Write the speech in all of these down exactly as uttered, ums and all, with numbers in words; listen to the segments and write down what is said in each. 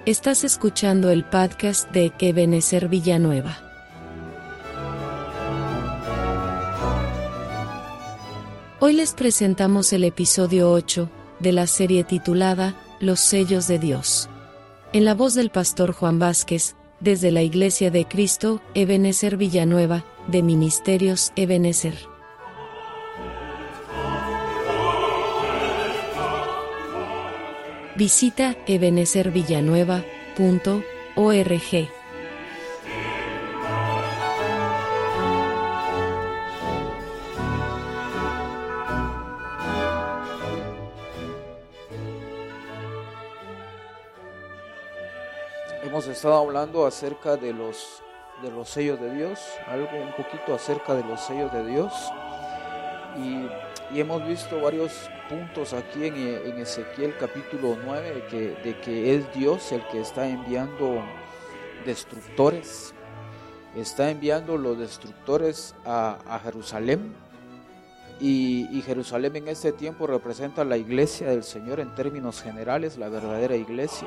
Estás escuchando el podcast de Ebenezer Villanueva. Hoy les presentamos el episodio ocho de la serie titulada Los sellos de Dios. En la voz del pastor Juan Vázquez, desde la Iglesia de Cristo, Ebenezer Villanueva, de Ministerios Ebenezer. Visita ebenezer villanueva punto org. Hemos estado hablando acerca de los, de los sellos de Dios, algo un poquito acerca de los sellos de Dios, y, y hemos visto varios puntos aquí en, en Ezequiel capítulo nueve, de que, de que es Dios el que está enviando destructores, está enviando los destructores a, a Jerusalén, y, y Jerusalén en este tiempo representa la iglesia del Señor en términos generales, la verdadera iglesia.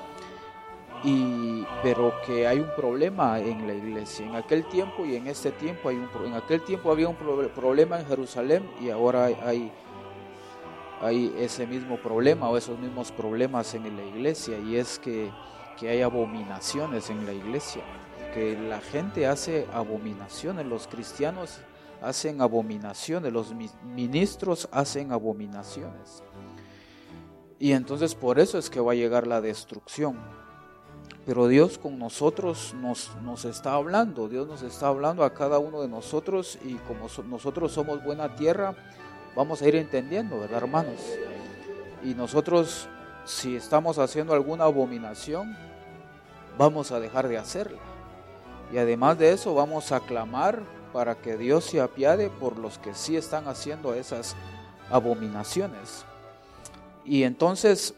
Y, pero que hay un problema en la iglesia, en aquel tiempo y en este tiempo hay un en aquel tiempo había un pro, problema en Jerusalén, y ahora hay, hay, hay ese mismo problema o esos mismos problemas en la iglesia, y es que, que hay abominaciones en la iglesia, que la gente hace abominaciones, los cristianos hacen abominaciones, los ministros hacen abominaciones, y entonces por eso es que va a llegar la destrucción. Pero Dios con nosotros nos, nos está hablando, Dios nos está hablando a cada uno de nosotros, y como so, nosotros somos buena tierra, vamos a ir entendiendo, ¿verdad, hermanos? Y nosotros, si estamos haciendo alguna abominación, vamos a dejar de hacerla. Y además de eso, vamos a clamar para que Dios se apiade por los que sí están haciendo esas abominaciones. Y entonces,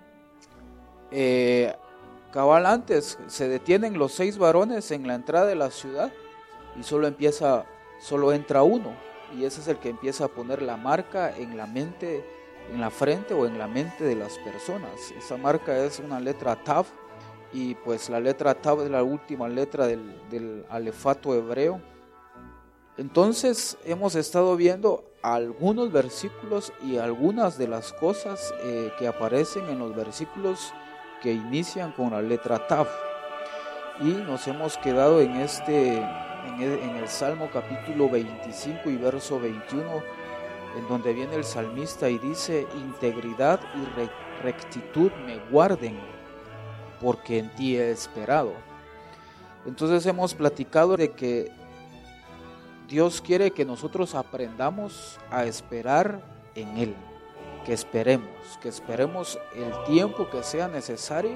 eh, cabal antes se detienen los seis varones en la entrada de la ciudad, y solo empieza, solo entra uno, y ese es el que empieza a poner la marca en la mente, en la frente o en la mente de las personas. Esa marca es una letra Tav, y pues la letra Tav es la última letra del, del alefato hebreo. Entonces hemos estado viendo algunos versículos y algunas de las cosas eh, que aparecen en los versículos que inician con la letra Tav, y nos hemos quedado en este en el, en el Salmo capítulo veinticinco y verso veintiuno, en donde viene el salmista y dice: integridad y re, rectitud me guarden, porque en ti he esperado. Entonces hemos platicado de que Dios quiere que nosotros aprendamos a esperar en Él, que esperemos, que esperemos el tiempo que sea necesario,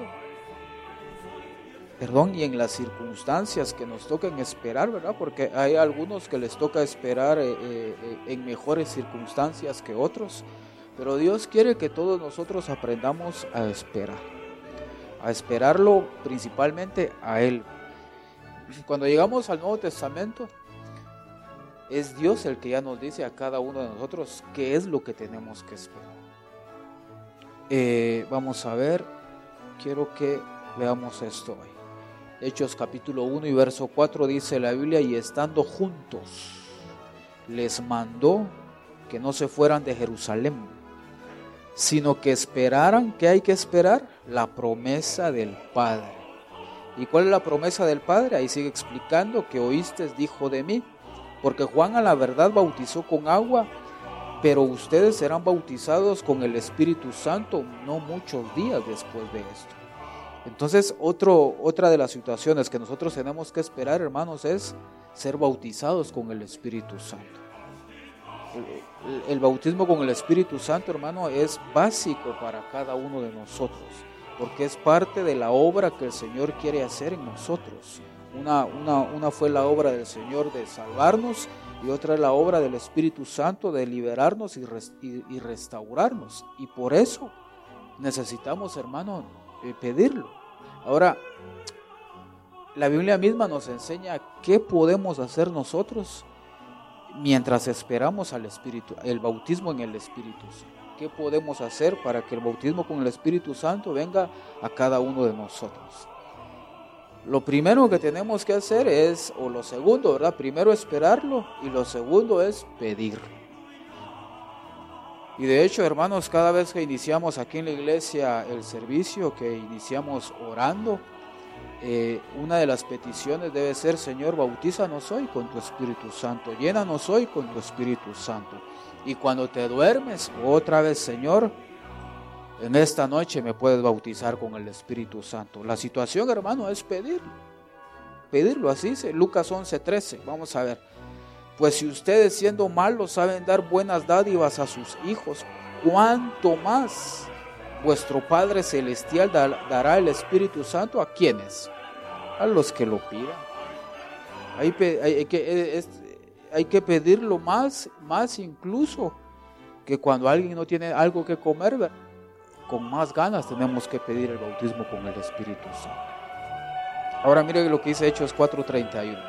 perdón, y en las circunstancias que nos toquen esperar, ¿verdad? Porque hay algunos que les toca esperar eh, eh, en mejores circunstancias que otros, pero Dios quiere que todos nosotros aprendamos a esperar, a esperarlo principalmente a Él. Cuando llegamos al Nuevo Testamento, es Dios el que ya nos dice a cada uno de nosotros qué es lo que tenemos que esperar. Eh, vamos a ver, quiero que veamos esto hoy. Hechos capítulo uno y verso cuatro dice la Biblia: y estando juntos, les mandó que no se fueran de Jerusalén, sino que esperaran. ¿Qué hay que esperar? La promesa del Padre. ¿Y cuál es la promesa del Padre? Ahí sigue explicando: que oíste, dijo de mí, porque Juan a la verdad bautizó con agua, pero ustedes serán bautizados con el Espíritu Santo no muchos días después de esto. Entonces, otro, otra de las situaciones que nosotros tenemos que esperar, hermanos, es ser bautizados con el Espíritu Santo. El, el, el bautismo con el Espíritu Santo, hermano, es básico para cada uno de nosotros, porque es parte de la obra que el Señor quiere hacer en nosotros. Una, una, una fue la obra del Señor de salvarnos, y otra es la obra del Espíritu Santo de liberarnos y, res, y, y restaurarnos. Y por eso necesitamos, hermano, eh, pedirlo. Ahora, la Biblia misma nos enseña qué podemos hacer nosotros mientras esperamos al Espíritu, el bautismo en el Espíritu Santo. qué podemos hacer para que el bautismo con el Espíritu Santo venga a cada uno de nosotros. Lo primero que tenemos que hacer es, o lo segundo, ¿verdad? Primero esperarlo y lo segundo es pedirlo. Y de hecho, hermanos, cada vez que iniciamos aquí en la iglesia el servicio, que iniciamos orando, eh, una de las peticiones debe ser: Señor, bautízanos hoy con tu Espíritu Santo, llénanos hoy con tu Espíritu Santo. Y cuando te duermes, otra vez: Señor, en esta noche me puedes bautizar con el Espíritu Santo. La situación, hermano, es pedirlo. Pedirlo, así dice Lucas once trece. Vamos a ver. Pues si ustedes, siendo malos, saben dar buenas dádivas a sus hijos, ¿cuánto más vuestro Padre Celestial dará el Espíritu Santo a quienes? A los que lo pidan. Hay, hay, hay, que, es, hay que pedirlo más, más incluso que cuando alguien no tiene algo que comer, ¿verdad? Con más ganas tenemos que pedir el bautismo con el Espíritu Santo. Ahora mire lo que dice Hechos cuatro treinta y uno.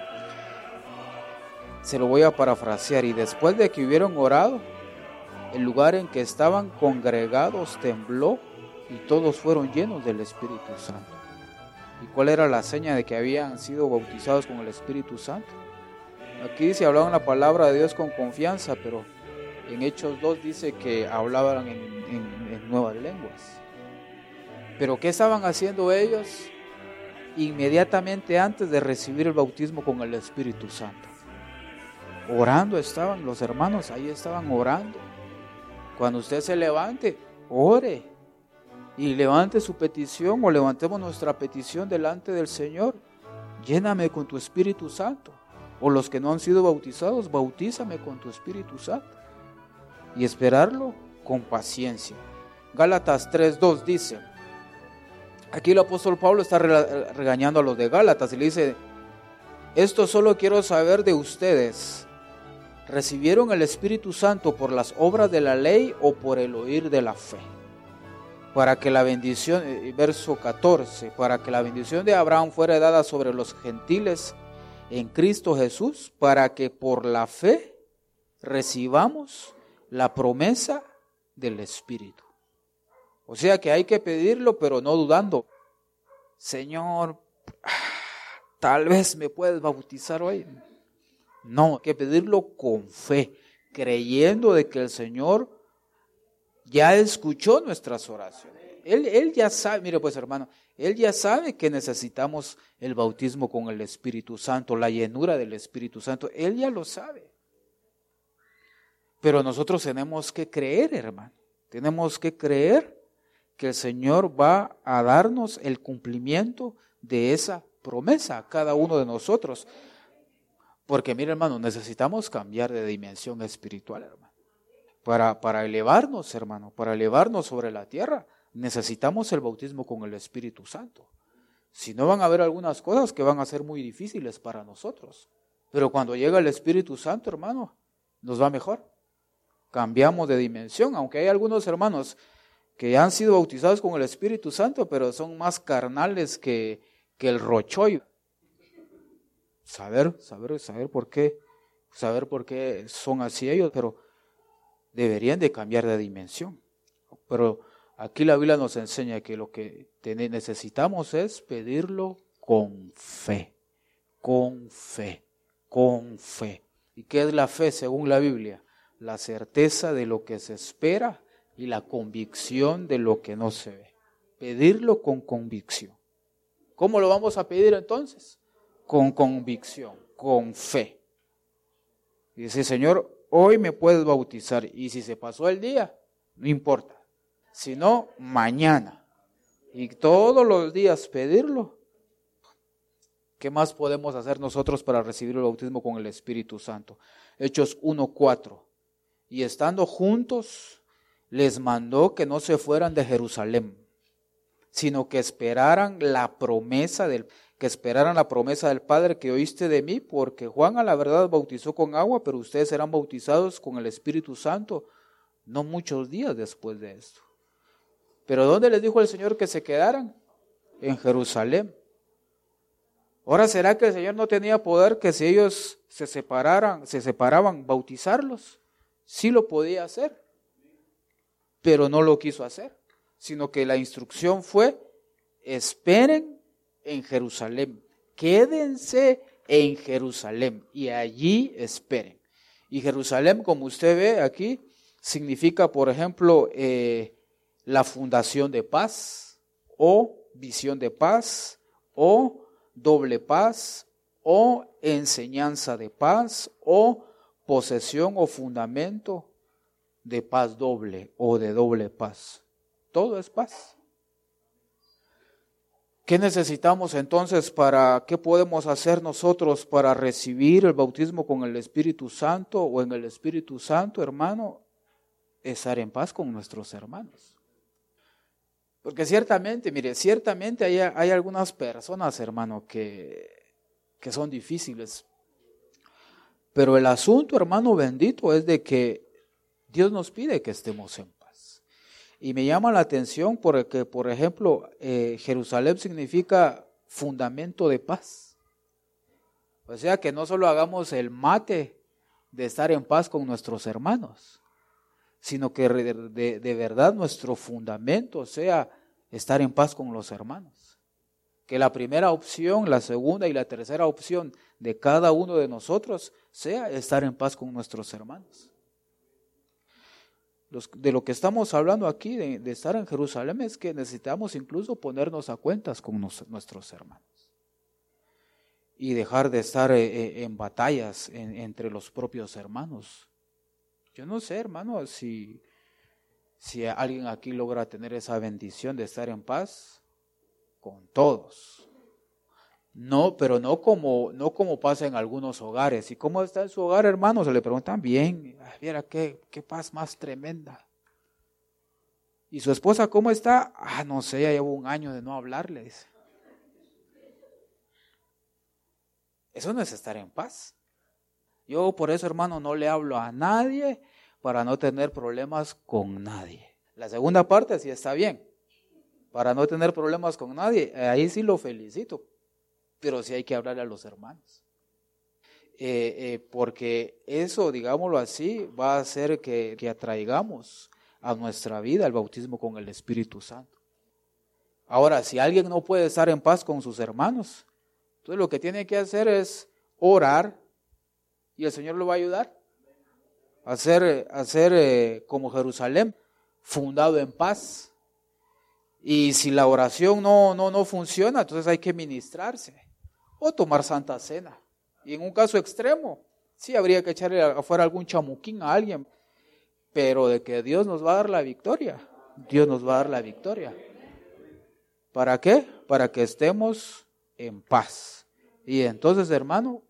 Se lo voy a parafrasear. Y después de que hubieron orado, el lugar en que estaban congregados tembló y todos fueron llenos del Espíritu Santo. ¿Y cuál era la seña de que habían sido bautizados con el Espíritu Santo? Aquí dice, hablaban la palabra de Dios con confianza, pero en Hechos dos dice que hablaban en, en, en nuevas lenguas. ¿Pero qué estaban haciendo ellos inmediatamente antes de recibir el bautismo con el Espíritu Santo? Orando estaban los hermanos, ahí estaban orando. Cuando usted se levante, ore y levante su petición, o levantemos nuestra petición delante del Señor. Lléname con tu Espíritu Santo. O los que no han sido bautizados, bautízame con tu Espíritu Santo. Y esperarlo con paciencia. Gálatas tres dos dice, aquí el apóstol Pablo está regañando a los de Gálatas y le dice: esto solo quiero saber de ustedes, ¿recibieron el Espíritu Santo por las obras de la ley o por el oír de la fe? Para que la bendición, verso catorce, para que la bendición de Abraham fuera dada sobre los gentiles en Cristo Jesús, para que por la fe recibamos la promesa del Espíritu. O sea que hay que pedirlo, pero no dudando. Señor, tal vez me puedes bautizar hoy. No, hay que pedirlo con fe, creyendo de que el Señor ya escuchó nuestras oraciones. Él, él ya sabe, mire pues hermano, Él ya sabe que necesitamos el bautismo con el Espíritu Santo, la llenura del Espíritu Santo. Él ya lo sabe. Pero nosotros tenemos que creer, hermano. Tenemos que creer que el Señor va a darnos el cumplimiento de esa promesa a cada uno de nosotros. Porque mire, hermano, necesitamos cambiar de dimensión espiritual, hermano. Para, para elevarnos, hermano, para elevarnos sobre la tierra, necesitamos el bautismo con el Espíritu Santo. Si no, van a haber algunas cosas que van a ser muy difíciles para nosotros. Pero cuando llega el Espíritu Santo, hermano, nos va mejor. Cambiamos de dimensión, aunque hay algunos hermanos que han sido bautizados con el Espíritu Santo, pero son más carnales que, que el rochollo. Saber, saber, saber por qué, saber por qué son así ellos, pero deberían de cambiar de dimensión. Pero aquí la Biblia nos enseña que lo que necesitamos es pedirlo con fe, con fe, con fe. ¿Y qué es la fe según la Biblia? La certeza de lo que se espera y la convicción de lo que no se ve. Pedirlo con convicción. ¿Cómo lo vamos a pedir entonces? Con convicción, con fe. Y dice, Señor, hoy me puedes bautizar. Y si se pasó el día, no importa. Si no, mañana. Y todos los días pedirlo. ¿Qué más podemos hacer nosotros para recibir el bautismo con el Espíritu Santo? Hechos uno cuatro. Y estando juntos, les mandó que no se fueran de Jerusalén, sino que esperaran la promesa del, que esperaran la promesa del Padre que oíste de mí, porque Juan a la verdad bautizó con agua, pero ustedes serán bautizados con el Espíritu Santo no muchos días después de esto. Pero ¿dónde les dijo el Señor que se quedaran? En Jerusalén. Ahora, ¿será que el Señor no tenía poder que si ellos se separaran, se separaban, bautizarlos? Sí lo podía hacer. pero no lo quiso hacer, sino que la instrucción fue, esperen en Jerusalén, quédense en Jerusalén y allí esperen. Y Jerusalén, como usted ve aquí, significa, por ejemplo, eh, la fundación de paz, o visión de paz, o doble paz, o enseñanza de paz, o posesión o fundamento de paz doble o de doble paz. Todo es paz. ¿Qué necesitamos entonces para, qué podemos hacer nosotros para recibir el bautismo con el Espíritu Santo o en el Espíritu Santo, hermano? Estar en paz con nuestros hermanos. Porque ciertamente, mire, ciertamente hay, hay algunas personas, hermano, que, que son difíciles. Pero el asunto, hermano bendito, es de que Dios nos pide que estemos en paz. Y me llama la atención porque, por ejemplo, eh, Jerusalén significa fundamento de paz. O sea, que no solo hagamos el mate de estar en paz con nuestros hermanos, sino que de, de, de verdad nuestro fundamento sea estar en paz con los hermanos. Que la primera opción, la segunda y la tercera opción de cada uno de nosotros sea estar en paz con nuestros hermanos. Los, de lo que estamos hablando aquí, de, de estar en Jerusalén, es que necesitamos incluso ponernos a cuentas con nos, nuestros hermanos. Y dejar de estar eh, en batallas en, entre los propios hermanos. Yo no sé, hermano, si, si alguien aquí logra tener esa bendición de estar en paz con todos. No, pero no como, no como pasa en algunos hogares. ¿Y cómo está en su hogar, hermano? Se le preguntan, bien, viera qué, qué paz más tremenda. ¿Y su esposa cómo está? Ah, no sé, ya llevo un año de no hablarles. Eso no es estar en paz. Yo por eso, hermano, no le hablo a nadie para no tener problemas con nadie. La segunda parte sí está bien, para no tener problemas con nadie, ahí sí lo felicito, pero sí hay que hablarle a los hermanos. Eh, eh, porque eso, digámoslo así, va a hacer que, que atraigamos a nuestra vida el bautismo con el Espíritu Santo. Ahora, si alguien no puede estar en paz con sus hermanos, entonces lo que tiene que hacer es orar, y el Señor lo va a ayudar a ser, a ser eh, como Jerusalén, fundado en paz. Y si la oración no, no, no funciona, entonces hay que ministrarse o tomar santa cena. Y en un caso extremo, sí habría que echarle afuera algún chamuquín a alguien, pero de que Dios nos va a dar la victoria, Dios nos va a dar la victoria. ¿Para qué? Para que estemos en paz. Y entonces, hermano,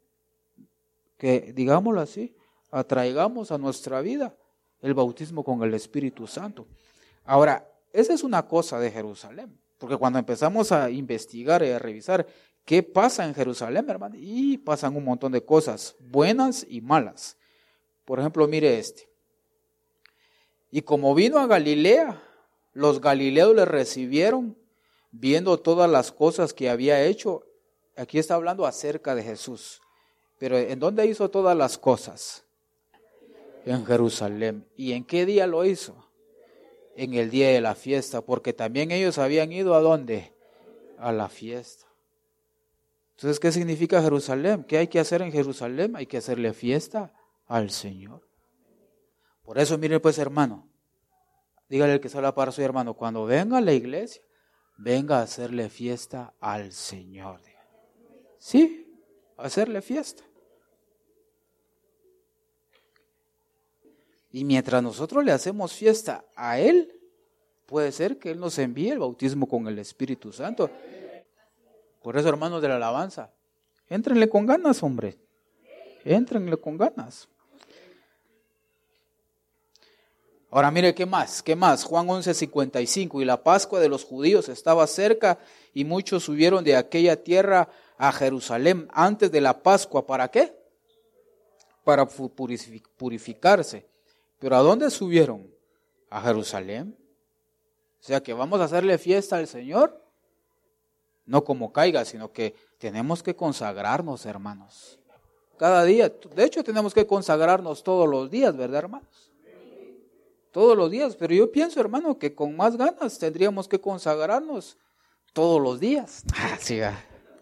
que digámoslo así, atraigamos a nuestra vida el bautismo con el Espíritu Santo. Ahora, esa es una cosa de Jerusalén, porque cuando empezamos a investigar y a revisar qué pasa en Jerusalén, hermano, y pasan un montón de cosas buenas y malas. Por ejemplo, mire este. Y como vino a Galilea, los galileos le recibieron, viendo todas las cosas que había hecho. Aquí está hablando acerca de Jesús. Pero ¿en dónde hizo todas las cosas? En Jerusalén. ¿Y en qué día lo hizo? En el día de la fiesta, porque también ellos habían ido ¿a dónde? A la fiesta. Entonces, ¿qué significa Jerusalén? ¿Qué hay que hacer en Jerusalén? Hay que hacerle fiesta al Señor. Por eso, mire pues, hermano, dígale al que sale para su hermano, cuando venga a la iglesia, venga a hacerle fiesta al Señor. Sí, a hacerle fiesta. Y mientras nosotros le hacemos fiesta a Él, puede ser que Él nos envíe el bautismo con el Espíritu Santo. Por eso, hermanos de la alabanza, éntrenle con ganas, hombre. Éntrenle con ganas. Ahora mire, ¿qué más? ¿Qué más? Juan once, cincuenta y cinco. Y la Pascua de los judíos estaba cerca y muchos subieron de aquella tierra a Jerusalén antes de la Pascua. ¿Para qué? Para purificarse. ¿Pero a dónde subieron? A Jerusalén. O sea que vamos a hacerle fiesta al Señor. No como caiga, sino que tenemos que consagrarnos, hermanos. Cada día, de hecho tenemos que consagrarnos todos los días, ¿verdad, hermanos? todos los días, pero yo pienso, hermano, que con más ganas tendríamos que consagrarnos todos los días. Ah, sí, ah.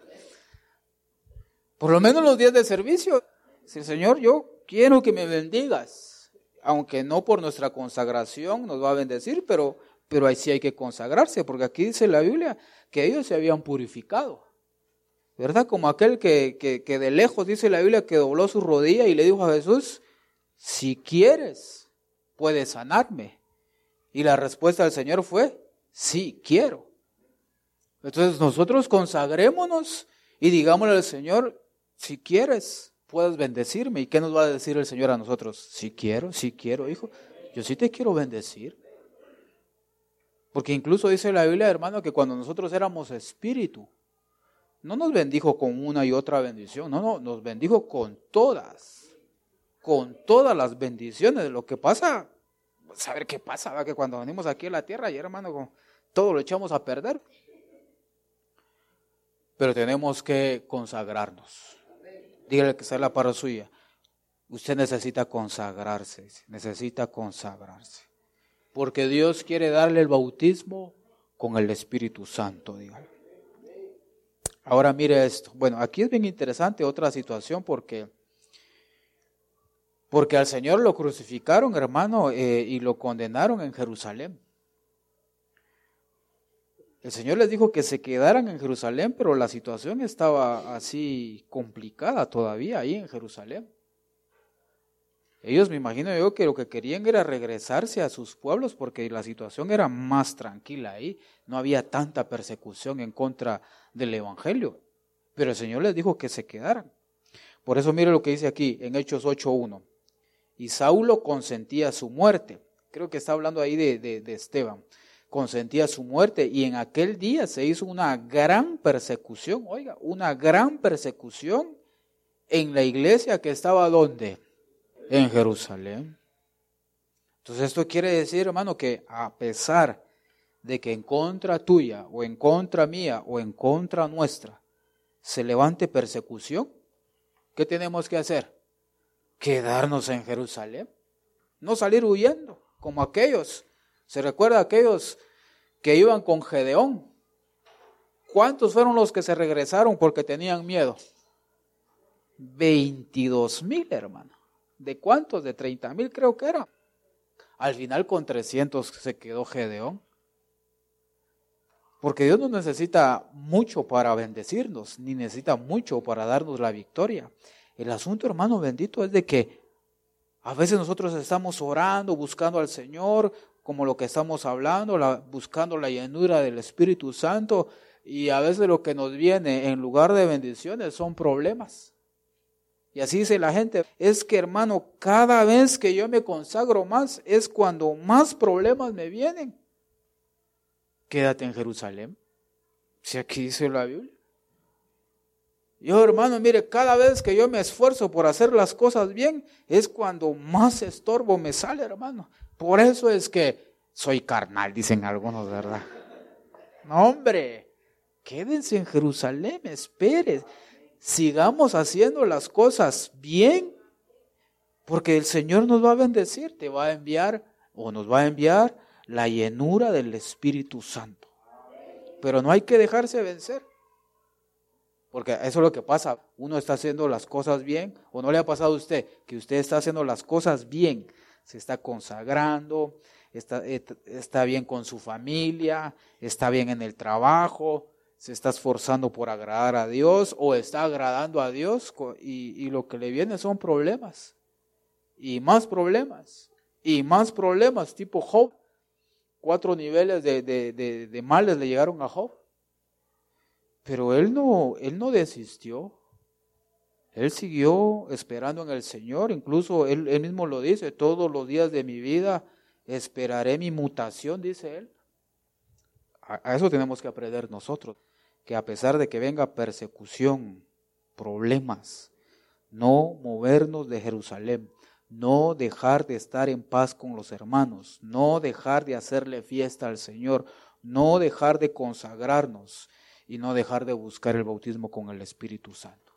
Por lo menos los días de servicio. Sí, Señor, yo quiero que me bendigas, aunque no por nuestra consagración nos va a bendecir, pero, pero ahí sí hay que consagrarse, porque aquí dice la Biblia que ellos se habían purificado, ¿verdad? Como aquel que, que, que de lejos dice la Biblia que dobló su rodilla y le dijo a Jesús, si quieres, puedes sanarme. Y la respuesta del Señor fue, sí, quiero. Entonces nosotros consagrémonos y digámosle al Señor, si quieres, puedes bendecirme. ¿Y qué nos va a decir el Señor a nosotros? Si quiero, si quiero, hijo, yo sí te quiero bendecir. Porque incluso dice la Biblia, hermano, que cuando nosotros éramos espíritu, no nos bendijo con una y otra bendición, no, no, nos bendijo con todas, con todas las bendiciones. Lo que pasa, saber qué pasa, ¿verdad? Que cuando venimos aquí a la tierra, y hermano, todo lo echamos a perder. Pero tenemos que consagrarnos. Dígale que sea la para suya. Usted necesita consagrarse, necesita consagrarse. Porque Dios quiere darle el bautismo con el Espíritu Santo, dígale. Ahora mire esto. Bueno, aquí es bien interesante otra situación porque, porque al Señor lo crucificaron, hermano, eh, y lo condenaron en Jerusalén. El Señor les dijo que se quedaran en Jerusalén, pero la situación estaba así complicada todavía ahí en Jerusalén. Ellos, me imagino yo, que lo que querían era regresarse a sus pueblos porque la situación era más tranquila ahí. No había tanta persecución en contra del Evangelio. Pero el Señor les dijo que se quedaran. Por eso mire lo que dice aquí en Hechos ocho uno. Y Saulo consentía su muerte. Creo que está hablando ahí de, de, de Esteban. Consentía su muerte y en aquel día se hizo una gran persecución. Oiga, una gran persecución en la iglesia que estaba ¿dónde? En Jerusalén. Entonces esto quiere decir, hermano, que a pesar de que en contra tuya o en contra mía o en contra nuestra se levante persecución, ¿qué tenemos que hacer? Quedarnos en Jerusalén, no salir huyendo como aquellos. ¿Se recuerda aquellos que iban con Gedeón? ¿Cuántos fueron los que se regresaron porque tenían miedo? veintidós mil, hermano. ¿De cuántos? De treinta mil creo que era. Al final con trescientos se quedó Gedeón. Porque Dios no necesita mucho para bendecirnos, ni necesita mucho para darnos la victoria. El asunto, hermano bendito, es de que a veces nosotros estamos orando, buscando al Señor, como lo que estamos hablando, la, buscando la llenura del Espíritu Santo, y a veces lo que nos viene en lugar de bendiciones son problemas. Y así dice la gente, es que hermano, cada vez que yo me consagro más, es cuando más problemas me vienen. Quédate en Jerusalén, si aquí dice la Biblia. Yo, hermano, mire, cada vez que yo me esfuerzo por hacer las cosas bien, es cuando más estorbo me sale, hermano. Por eso es que soy carnal, dicen algunos, ¿verdad? No, hombre, quédense en Jerusalén, espere, sigamos haciendo las cosas bien, porque el Señor nos va a bendecir, te va a enviar, o nos va a enviar la llenura del Espíritu Santo. Pero no hay que dejarse vencer. Porque eso es lo que pasa, uno está haciendo las cosas bien, o no le ha pasado a usted, que usted está haciendo las cosas bien, se está consagrando, está, está bien con su familia, está bien en el trabajo, se está esforzando por agradar a Dios, o está agradando a Dios, y, y lo que le viene son problemas, y más problemas, y más problemas, tipo Job. Cuatro niveles de, de, de, de males le llegaron a Job. Pero él no, él no desistió. Él siguió esperando en el Señor. Incluso él, él mismo lo dice, todos los días de mi vida esperaré mi mutación, dice él. A, a eso tenemos que aprender nosotros. Que a pesar de que venga persecución, problemas, no movernos de Jerusalén. No dejar de estar en paz con los hermanos, no dejar de hacerle fiesta al Señor, no dejar de consagrarnos y no dejar de buscar el bautismo con el Espíritu Santo.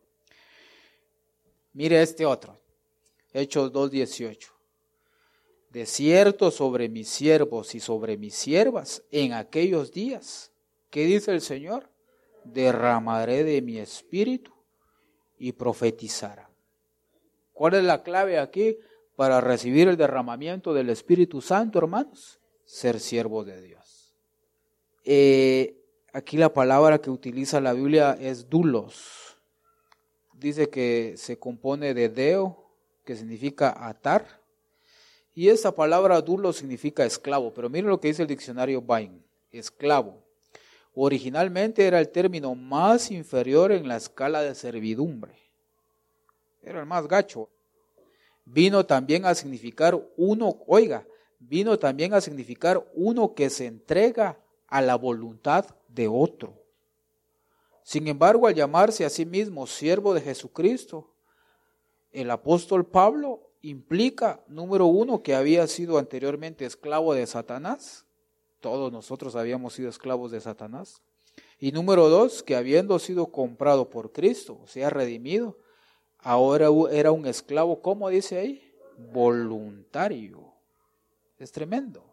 Mire este otro, Hechos dos dieciocho. De cierto sobre mis siervos y sobre mis siervas en aquellos días, ¿qué dice el Señor? Derramaré de mi espíritu y profetizarán. ¿Cuál es la clave aquí para recibir el derramamiento del Espíritu Santo, hermanos? Ser siervo de Dios. Eh, aquí la palabra que utiliza la Biblia es doulos. Dice que se compone de deo, que significa atar, y esa palabra doulos significa esclavo. Pero miren lo que dice el diccionario Bain, esclavo. Originalmente era el término más inferior en la escala de servidumbre. Era el más gacho. Vino también a significar uno, oiga, vino también a significar uno que se entrega a la voluntad de otro. Sin embargo, al llamarse a sí mismo siervo de Jesucristo, el apóstol Pablo implica, número uno, que había sido anteriormente esclavo de Satanás. Todos nosotros habíamos sido esclavos de Satanás. Y número dos, que habiendo sido comprado por Cristo, o sea, redimido, ahora era un esclavo, ¿cómo dice ahí? Voluntario. Es tremendo.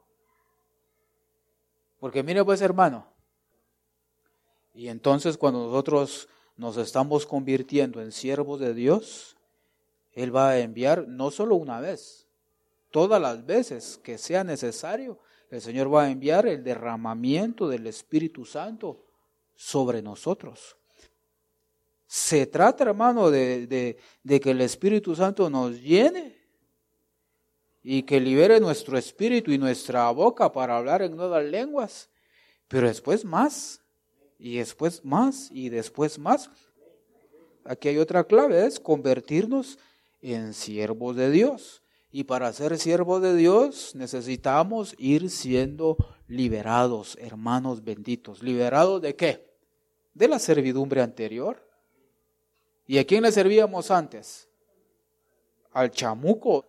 Porque mire pues, hermano, y entonces cuando nosotros nos estamos convirtiendo en siervos de Dios, Él va a enviar no solo una vez, todas las veces que sea necesario, el Señor va a enviar el derramamiento del Espíritu Santo sobre nosotros. Se trata, hermano, de, de, de que el Espíritu Santo nos llene y que libere nuestro espíritu y nuestra boca para hablar en nuevas lenguas, pero después más, y después más, y después más. Aquí hay otra clave, es convertirnos en siervos de Dios. Y para ser siervos de Dios necesitamos ir siendo liberados, hermanos benditos. ¿Liberados de qué? De la servidumbre anterior. ¿Y a quién le servíamos antes? Al chamuco.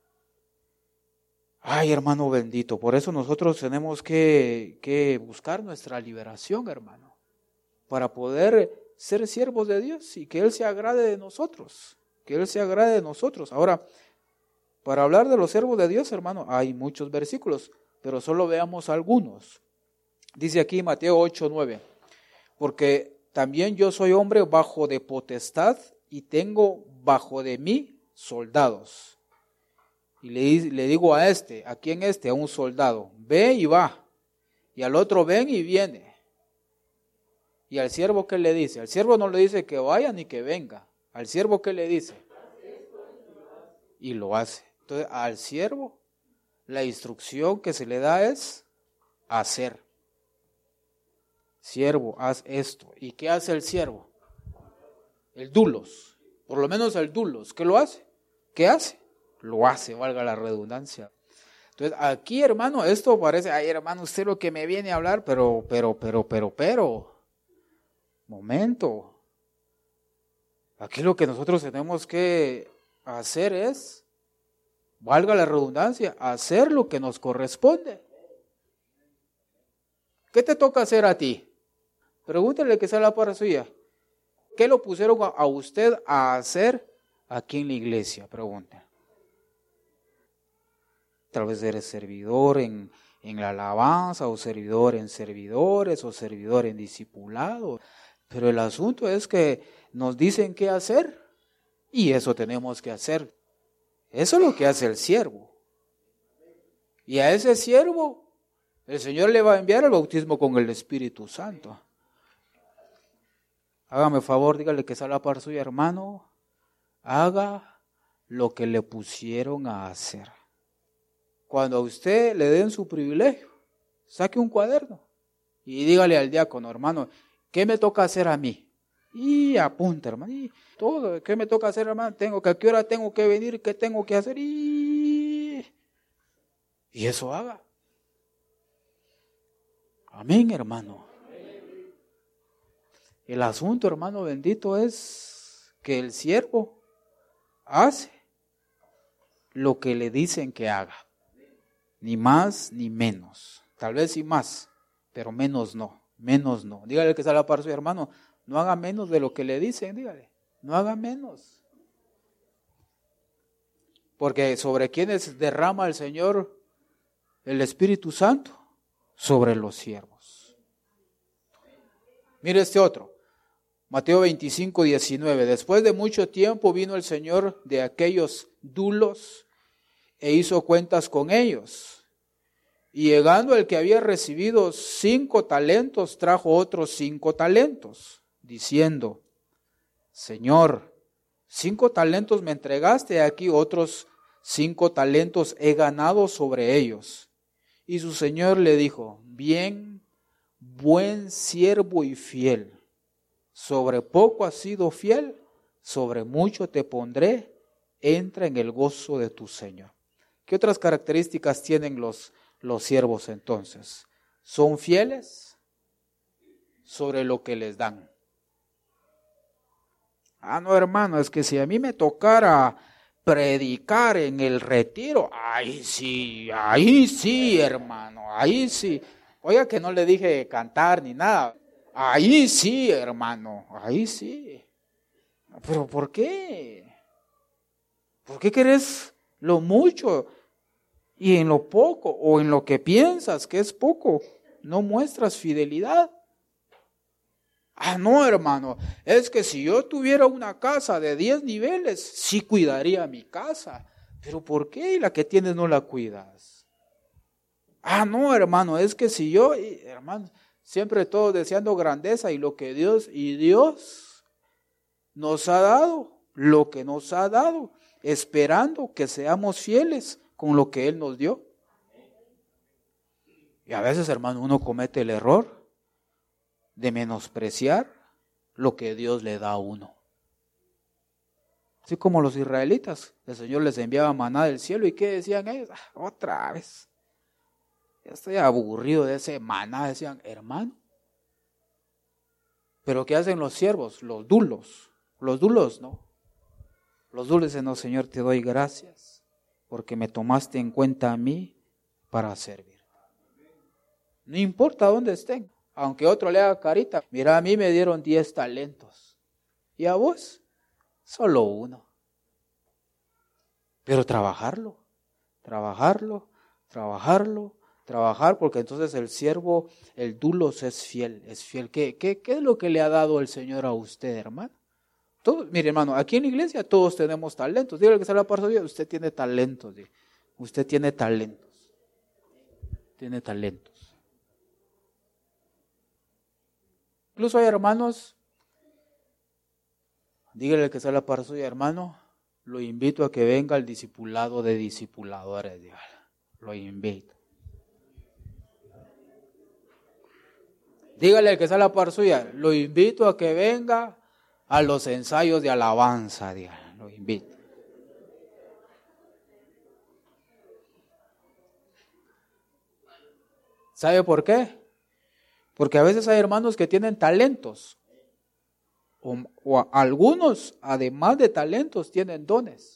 Ay, hermano bendito, por eso nosotros tenemos que, que buscar nuestra liberación, hermano, para poder ser siervos de Dios y que Él se agrade de nosotros, que Él se agrade de nosotros. Ahora, para hablar de los siervos de Dios, hermano, hay muchos versículos, pero solo veamos algunos. Dice aquí Mateo ocho, nueve, porque también yo soy hombre bajo de potestad y tengo bajo de mí soldados. Y le, le digo a este, ¿a quién este? A un soldado, ve y va. Y al otro, ven y viene. Y al siervo, ¿qué le dice? Al siervo no le dice que vaya ni que venga. Al siervo, ¿qué le dice? Y lo hace. Entonces, al siervo, la instrucción que se le da es hacer. Siervo, haz esto. ¿Y qué hace el siervo? El dulos. Por lo menos el dulos. ¿Qué lo hace? ¿Qué hace? Lo hace, valga la redundancia. Entonces, aquí, hermano, esto parece, ay, hermano, usted lo que me viene a hablar, pero, pero, pero, pero, pero, momento. Aquí lo que nosotros tenemos que hacer es, valga la redundancia, hacer lo que nos corresponde. ¿Qué te toca hacer a ti? Pregúntale que sea la par suya. ¿Qué lo pusieron a usted a hacer aquí en la iglesia? Pregunta. Tal vez eres servidor en, en la alabanza, o servidor en servidores, o servidor en discipulado. Pero el asunto es que nos dicen qué hacer, y eso tenemos que hacer. Eso es lo que hace el siervo. Y a ese siervo, el Señor le va a enviar el bautismo con el Espíritu Santo. Hágame favor, dígale que sale a par suya, hermano, haga lo que le pusieron a hacer. Cuando a usted le den su privilegio, saque un cuaderno y dígale al diácono, hermano, ¿qué me toca hacer a mí? Y apunta, hermano, y todo, ¿qué me toca hacer, hermano? Tengo que, ¿a qué hora tengo que venir? ¿Qué tengo que hacer? Y, y eso haga. Amén, hermano. El asunto, hermano bendito, es que el siervo hace lo que le dicen que haga. Ni más ni menos. Tal vez sí más, pero menos no. Menos no. Dígale que sale a par su hermano, no haga menos de lo que le dicen, dígale. No haga menos. Porque sobre quienes derrama el Señor el Espíritu Santo, sobre los siervos. Mire este otro, Mateo veinticinco, diecinueve. Después de mucho tiempo vino el Señor de aquellos dulos e hizo cuentas con ellos. Y llegando el que había recibido cinco talentos, trajo otros cinco talentos, diciendo: Señor, cinco talentos me entregaste, aquí otros cinco talentos he ganado sobre ellos. Y su Señor le dijo: Bien, buen siervo y fiel. Sobre poco has sido fiel, sobre mucho te pondré, entra en el gozo de tu Señor. ¿Qué otras características tienen los, los siervos entonces? Son fieles sobre lo que les dan. Ah, no, hermano, es que si a mí me tocara predicar en el retiro, ahí sí, ahí sí, hermano, ahí sí. Oiga que no le dije cantar ni nada. Ahí sí, hermano, ahí sí. ¿Pero por qué? ¿Por qué querés lo mucho y en lo poco o en lo que piensas que es poco no muestras fidelidad? Ah, no, hermano, es que si yo tuviera una casa de diez niveles, sí cuidaría mi casa. ¿Pero por qué la que tienes no la cuidas? Ah, no, hermano, es que si yo, hermano, siempre todos deseando grandeza y lo que Dios, y Dios nos ha dado, lo que nos ha dado, esperando que seamos fieles con lo que Él nos dio. Y a veces, hermano, uno comete el error de menospreciar lo que Dios le da a uno. Así como los israelitas, el Señor les enviaba maná del cielo, ¿y qué decían ellos? Ah, otra vez. Ya estoy aburrido de ese maná, decían, hermano. Pero ¿qué hacen los siervos? Los dulos. Los dulos, ¿no? Los dulos dicen, no, Señor, te doy gracias porque me tomaste en cuenta a mí para servir. No importa dónde estén, aunque otro le haga carita. Mira, a mí me dieron diez talentos y a vos solo uno. Pero trabajarlo, trabajarlo, trabajarlo, trabajar, porque entonces el siervo, el dulos es fiel, es fiel. ¿Qué, qué, qué es lo que le ha dado el Señor a usted, hermano? Todos, mire, hermano, aquí en la iglesia todos tenemos talentos. Dígale que está la persona, usted tiene talentos, dígale. Usted tiene talentos. Tiene talentos. Incluso hay hermanos, dígale que está la par suya, hermano, lo invito a que venga al discipulado de discipuladores, dígale. Lo invito. Dígale que está la par suya, lo invito a que venga a los ensayos de alabanza, dígale, lo invito. ¿Sabe por qué? Porque a veces hay hermanos que tienen talentos, o, o algunos, además de talentos, tienen dones,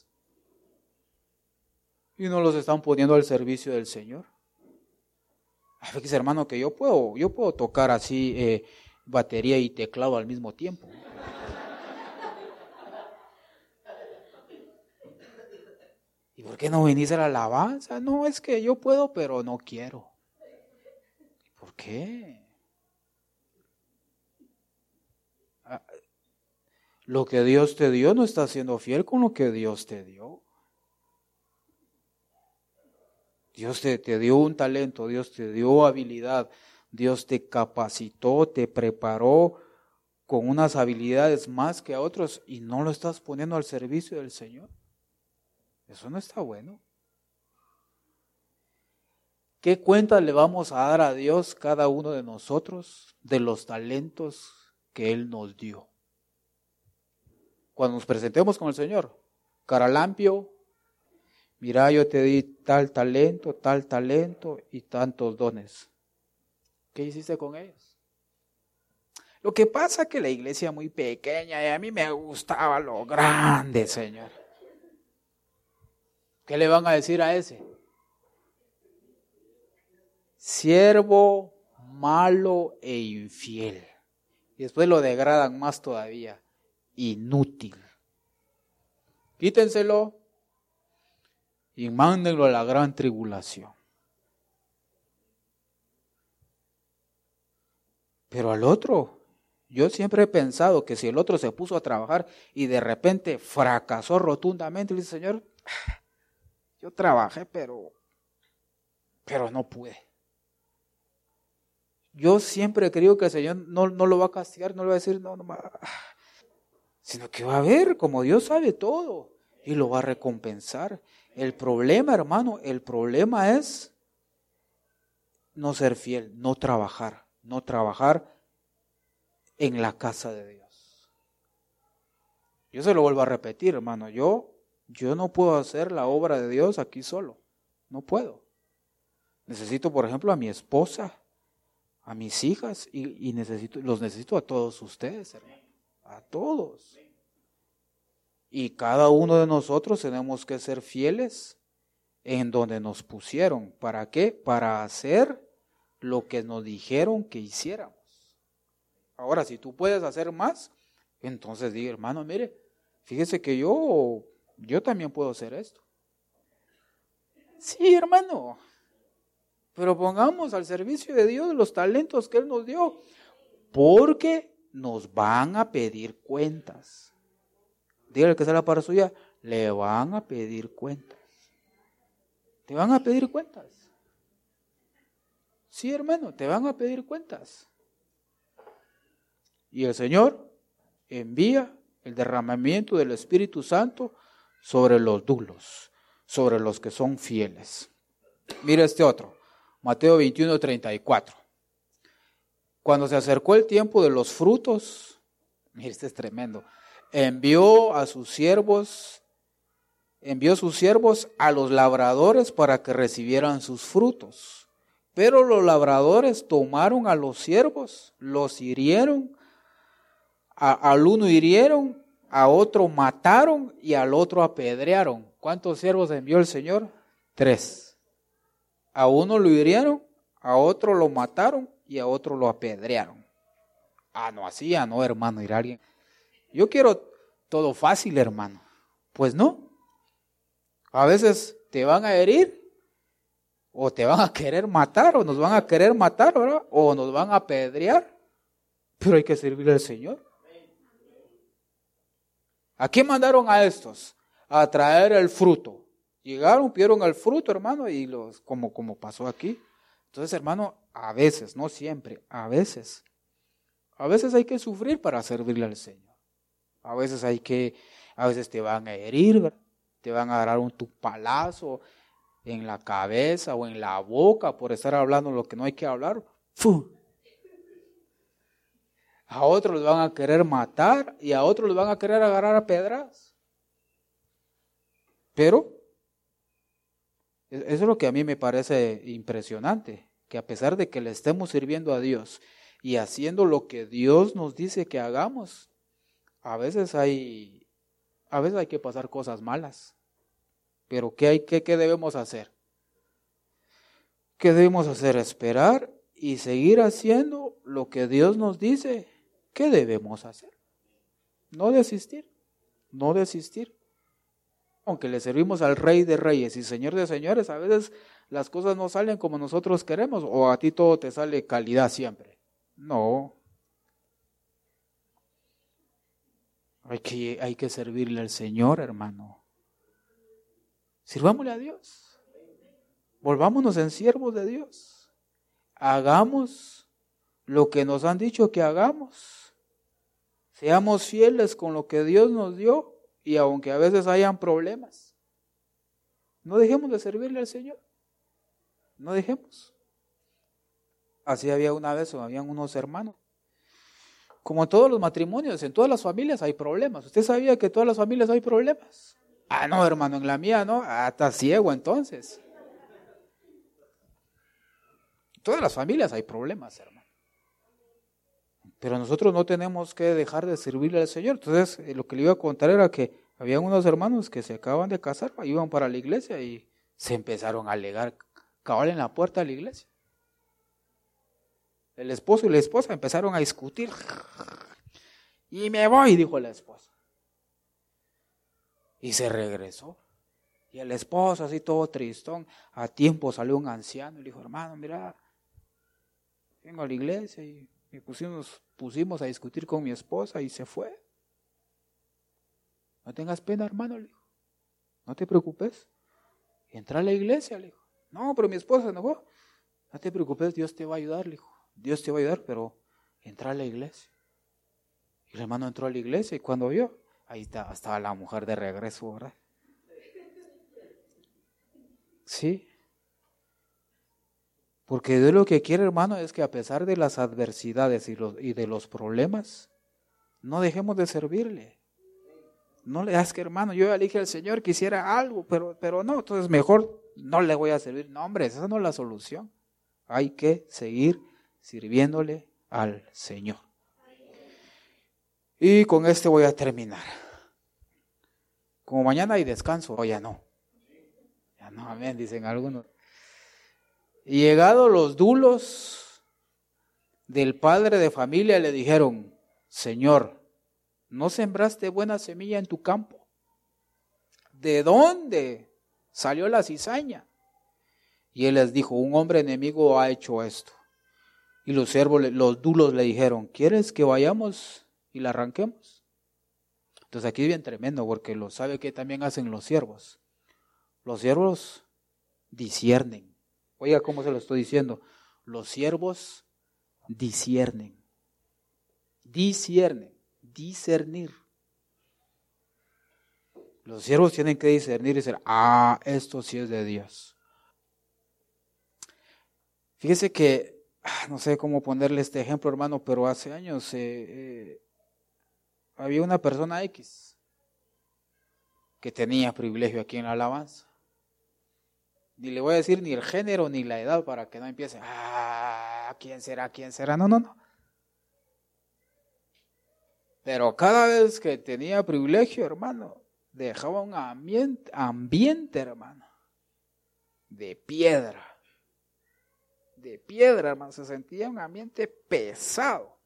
y no los están poniendo al servicio del Señor. Fíjese, hermano, que yo puedo, yo puedo tocar así eh, batería y teclado al mismo tiempo. ¿Y por qué no viniste a la alabanza? No, es que yo puedo, pero no quiero. ¿Por qué? Lo que Dios te dio, no estás siendo fiel con lo que Dios te dio. Dios te, te dio un talento, Dios te dio habilidad, Dios te capacitó, te preparó con unas habilidades más que a otros y no lo estás poniendo al servicio del Señor. Eso no está bueno. ¿Qué cuenta le vamos a dar a Dios cada uno de nosotros de los talentos que Él nos dio? Cuando nos presentemos con el Señor, Caralampio, mira, yo te di tal talento, tal talento y tantos dones. ¿Qué hiciste con ellos? Lo que pasa es que la iglesia es muy pequeña y a mí me gustaba lo grande, Señor. ¿Qué le van a decir a ese? Siervo malo e infiel. Y después lo degradan más todavía. Inútil. Quítenselo. y mándenlo a la gran tribulación. Pero al otro, yo siempre he pensado que si el otro se puso a trabajar y de repente fracasó rotundamente, le dice, Señor, yo trabajé, pero, pero no pude. Yo siempre creo que el Señor no, no lo va a castigar, no le va a decir, no, no va, sino que va a ver, como Dios sabe todo, y lo va a recompensar. El problema, hermano, el problema es no ser fiel, no trabajar, no trabajar en la casa de Dios. Yo se lo vuelvo a repetir, hermano, yo, yo no puedo hacer la obra de Dios aquí solo, no puedo. Necesito, por ejemplo, a mi esposa, a mis hijas, y, y necesito, los necesito a todos ustedes, hermano, a todos. Y cada uno de nosotros tenemos que ser fieles en donde nos pusieron. ¿Para qué? Para hacer lo que nos dijeron que hiciéramos. Ahora, si tú puedes hacer más, entonces diga, hermano, mire, fíjese que yo, yo también puedo hacer esto. Sí, hermano, pero pongamos al servicio de Dios los talentos que Él nos dio, porque nos van a pedir cuentas. Dígale que sea la para suya, le van a pedir cuentas. Te van a pedir cuentas. Sí, hermano, te van a pedir cuentas. Y el Señor envía el derramamiento del Espíritu Santo sobre los dulos, sobre los que son fieles. Mira este otro, Mateo veintiuno, treinta y cuatro. Cuando se acercó el tiempo de los frutos, mira, este es tremendo, envió a sus siervos, envió sus siervos a los labradores para que recibieran sus frutos. Pero los labradores tomaron a los siervos, los hirieron, a, al uno hirieron, a otro mataron y al otro apedrearon. ¿Cuántos siervos envió el Señor? Tres. A uno lo hirieron, a otro lo mataron y a otro lo apedrearon. Ah, no, así ya no, hermano, ir a alguien. Yo quiero todo fácil, hermano. Pues no. A veces te van a herir, o te van a querer matar, o nos van a querer matar, ¿verdad? O nos van a apedrear. Pero hay que servirle al Señor. ¿A qué mandaron a estos? A traer el fruto. Llegaron, vieron el fruto, hermano, y los, como, como pasó aquí. Entonces, hermano, a veces, no siempre, a veces, a veces hay que sufrir para servirle al Señor. A veces hay que, a veces te van a herir, ¿verdad? Te van a dar un tupalazo en la cabeza o en la boca por estar hablando lo que no hay que hablar. ¡Fu! A otros los van a querer matar y a otros los van a querer agarrar a pedras. Pero eso es lo que a mí me parece impresionante, que a pesar de que le estemos sirviendo a Dios y haciendo lo que Dios nos dice que hagamos, a veces hay, a veces hay que pasar cosas malas. Pero ¿qué hay, qué, qué debemos hacer? ¿Qué debemos hacer? Esperar y seguir haciendo lo que Dios nos dice. ¿Qué debemos hacer? No desistir, no desistir. Aunque le servimos al Rey de Reyes y Señor de Señores, a veces las cosas no salen como nosotros queremos, o a ti todo te sale calidad siempre. No. Hay que, hay que servirle al Señor, hermano. Sirvámosle a Dios. Volvámonos en siervos de Dios. Hagamos lo que nos han dicho que hagamos. Seamos fieles con lo que Dios nos dio, y aunque a veces hayan problemas, no dejemos de servirle al Señor. No dejemos. Así había una vez, o habían unos hermanos. Como en todos los matrimonios, en todas las familias hay problemas. ¿Usted sabía que en todas las familias hay problemas? Ah, no, hermano, en la mía no. Ah, está ciego entonces. En todas las familias hay problemas, hermano. Pero nosotros no tenemos que dejar de servirle al Señor. Entonces, eh, lo que le iba a contar era que habían unos hermanos que se acaban de casar, iban para la iglesia y se empezaron a alegar cabal en la puerta de la iglesia. El esposo y la esposa empezaron a discutir. Y me voy, dijo la esposa. Y se regresó. Y el esposo así todo tristón. A tiempo salió un anciano y le dijo, hermano, mira, vengo a la iglesia y me pusimos, pusimos a discutir con mi esposa y se fue. No tengas pena, hermano, le dijo. No te preocupes. Entra a la iglesia, le dijo. No, pero mi esposa se enojó. No te preocupes, Dios te va a ayudar, le dijo. Dios te va a ayudar, pero entra a la iglesia. Y el hermano entró a la iglesia y cuando vio, ahí está, estaba la mujer de regreso, ¿verdad? Sí. Porque Dios lo que quiere, hermano, es que a pesar de las adversidades y, los, y de los problemas, no dejemos de servirle. No le das que, hermano, yo ya le dije al Señor que hiciera algo, pero, pero no, entonces mejor no le voy a servir. No, hombre, esa no es la solución. Hay que seguir sirviéndole al Señor. Y con este voy a terminar. Como mañana hay descanso, o ya no. Ya no, amén, dicen algunos. Y llegados los dulos del padre de familia le dijeron, Señor, ¿no sembraste buena semilla en tu campo? ¿De dónde salió la cizaña? Y él les dijo, un hombre enemigo ha hecho esto. Y los siervos, los dulos le dijeron, ¿quieres que vayamos y la arranquemos? Entonces aquí es bien tremendo porque lo sabe que también hacen los siervos. Los siervos disciernen. Oiga cómo se lo estoy diciendo. Los siervos disciernen. Disciernen. Discernir. Los siervos tienen que discernir y decir, ah, esto sí es de Dios. Fíjese que, no sé cómo ponerle este ejemplo, hermano, pero hace años eh, eh, había una persona X que tenía privilegio aquí en la alabanza. Ni le voy a decir ni el género ni la edad para que no empiece, ah, ¿quién será? ¿Quién será? No, no, no. Pero cada vez que tenía privilegio, hermano, dejaba un ambiente, ambiente, hermano, de piedra. De piedra, hermano, se sentía un ambiente pesado.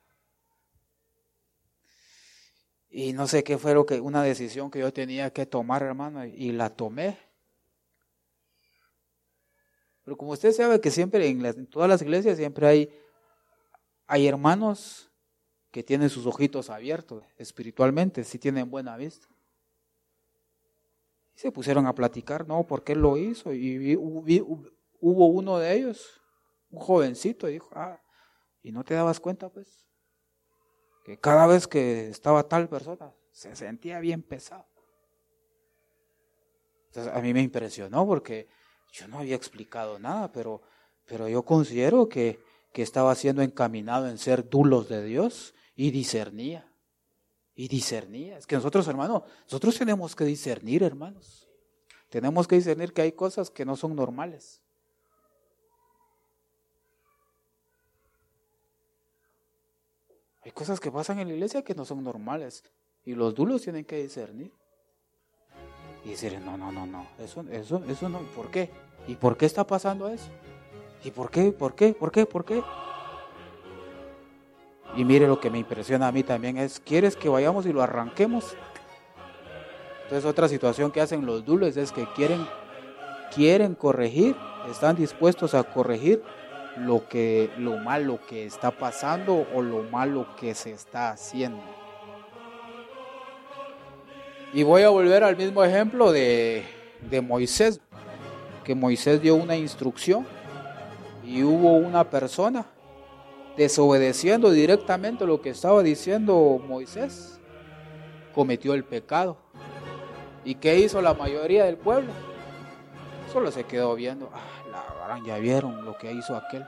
Y no sé qué fue lo que, una decisión que yo tenía que tomar, hermano, y la tomé. Pero como usted sabe que siempre en, las, en todas las iglesias siempre hay, hay hermanos que tienen sus ojitos abiertos espiritualmente, si tienen buena vista. Y se pusieron a platicar, no, ¿por qué lo hizo? Y vi, vi, hubo uno de ellos, un jovencito, y dijo, ah, ¿y no te dabas cuenta, pues? Que cada vez que estaba tal persona, se sentía bien pesado. Entonces a mí me impresionó porque yo no había explicado nada, pero, pero yo considero que, que estaba siendo encaminado en ser dulos de Dios y discernía. Y discernía. Es que nosotros, hermanos, nosotros tenemos que discernir, hermanos. Tenemos que discernir que hay cosas que no son normales. Hay cosas que pasan en la iglesia que no son normales. Y los dulos tienen que discernir. Y decir, no, no, no, no, eso, eso, eso no, ¿por qué? ¿Y por qué está pasando eso? ¿Y por qué? ¿Por qué? ¿Por qué? ¿Por qué? Y mire, lo que me impresiona a mí también es, ¿quieres que vayamos y lo arranquemos? Entonces otra situación que hacen los dulos es que quieren, quieren corregir, están dispuestos a corregir lo que, lo malo que está pasando o lo malo que se está haciendo. Y voy a volver al mismo ejemplo de, de Moisés, que Moisés dio una instrucción y hubo una persona desobedeciendo directamente lo que estaba diciendo Moisés, cometió el pecado. ¿Y qué hizo la mayoría del pueblo? Solo se quedó viendo, ah, la gran, ya vieron lo que hizo aquel.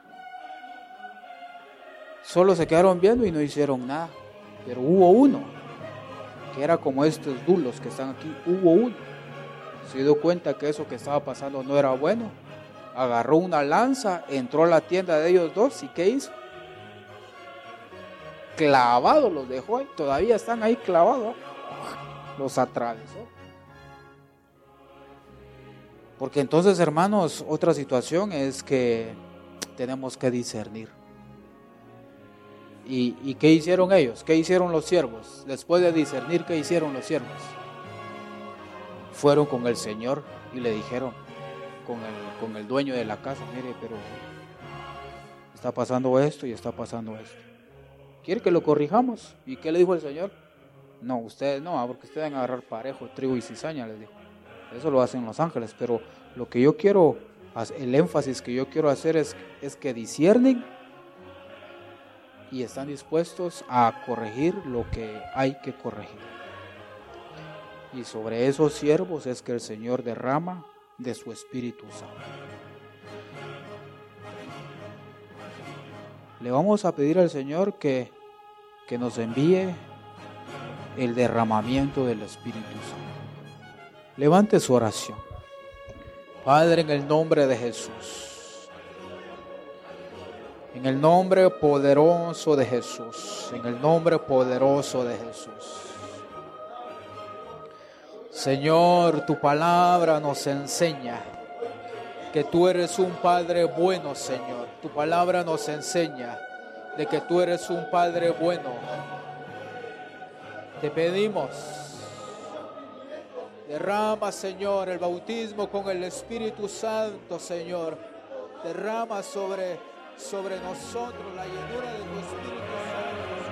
Solo se quedaron viendo y no hicieron nada. Pero hubo uno que era como estos dulos que están aquí, hubo uno, se dio cuenta que eso que estaba pasando no era bueno, agarró una lanza, entró a la tienda de ellos dos, ¿y qué hizo? Clavados los dejó ahí, todavía están ahí clavados, los atravesó. Porque entonces, hermanos, otra situación es que tenemos que discernir. ¿Y, ¿Y qué hicieron ellos? ¿Qué hicieron los siervos? Después de discernir, ¿qué hicieron los siervos? fueron con el Señor y le dijeron, con el, con el dueño de la casa, mire, pero está pasando esto y está pasando esto. ¿Quiere que lo corrijamos? ¿Y qué le dijo el Señor? No, ustedes no, porque ustedes van a agarrar parejo, trigo y cizaña, les dijo. Eso lo hacen los ángeles, pero lo que yo quiero, el énfasis que yo quiero hacer es, es que disciernen y están dispuestos a corregir lo que hay que corregir. Y sobre esos siervos es que el Señor derrama de su Espíritu Santo. Le vamos a pedir al Señor que, que nos envíe el derramamiento del Espíritu Santo. Levante su oración. Padre, en el nombre de Jesús, en el nombre poderoso de Jesús, en el nombre poderoso de Jesús. Señor, tu palabra nos enseña que tú eres un Padre bueno, Señor. Tu palabra nos enseña de que tú eres un Padre bueno. Te pedimos, derrama, Señor, el bautismo con el Espíritu Santo, Señor. Derrama sobre, sobre nosotros la llenura de tu Espíritu Santo.